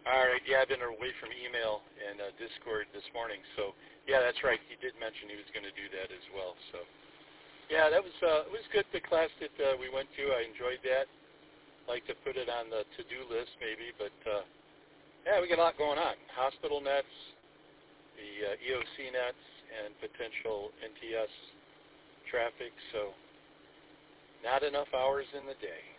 All right. Yeah, I've been away from email and Discord this morning. So, yeah, that's right. He did mention he was going to do that as well. So, yeah, that was it was good. The class that we went to, I enjoyed that. Like to put it on the to-do list maybe, but yeah, we got a lot going on. Hospital nets, the EOC nets, and potential NTS traffic. So, not enough hours in the day.